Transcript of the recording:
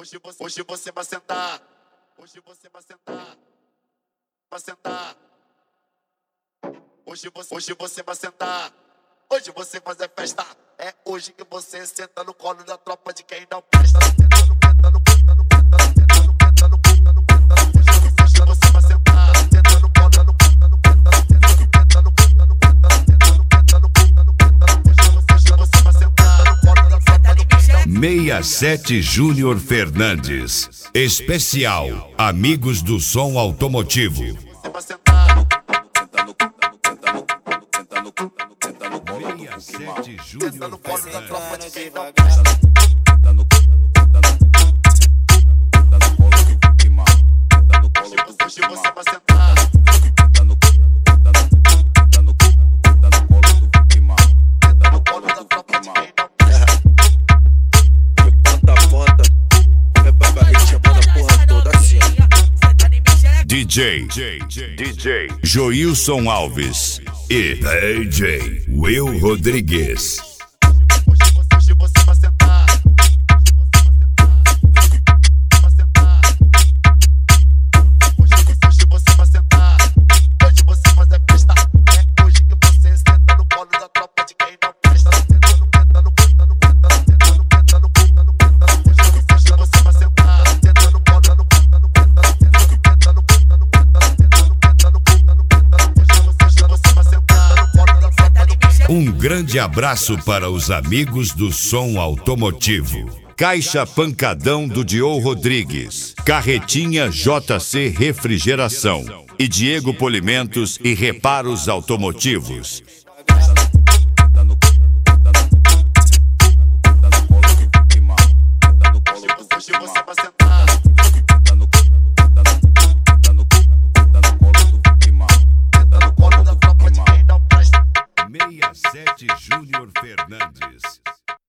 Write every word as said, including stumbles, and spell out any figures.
Hoje você, hoje você vai sentar. Hoje você vai sentar. Vai sentar. Hoje você, hoje você vai sentar. Hoje você fazer festa. É hoje que você senta no colo da tropa de quem não presta. Sentando, sentando, sentando, sentando, sentando, sentando, sentando, sentando. Hoje você vai sentar. Sentando no colo, sentando, sentando, sentando, sentando, sentando, sentando, sentando, sentando. Hoje você vai sentar no colo da tropa de quem não sessenta e sete Júnior Fernandes. Especial Amigos do Som Automotivo. você vai sentar. sessenta e sete Júnior Senta no colo da tropa de Fernandes. quem não presta. Hoje você vai sentar. No colo da tropa de quem não presta. Bota a foto, vai pra barriga chamando a porra toda assim. D J, D J Joilson Alves e D J Will Rodrigues. Hoje você vai sentar. Hoje você vai sentar. Hoje você fazer festa. É hoje que você senta no colo da tropa de quem não presta. Sentando, sentando, sentando, sentando, sentando, sentando, sentando, sentando. Hoje você vai sentar. Sentando no colo, sentando, sentando, sentando, sentando, sentando, sentando, sentando, sentando. Hoje você vai sentar no colo da tropa de quem não. Um grande abraço para os amigos do som automotivo. Caixa Pancadão do Dio Rodrigues, Carretinha J C Refrigeração e Diego Polimentos e Reparos Automotivos. Hoje você vai sentar. No colo da tropa de quem não presta. sessenta e sete Júnior Fernandes.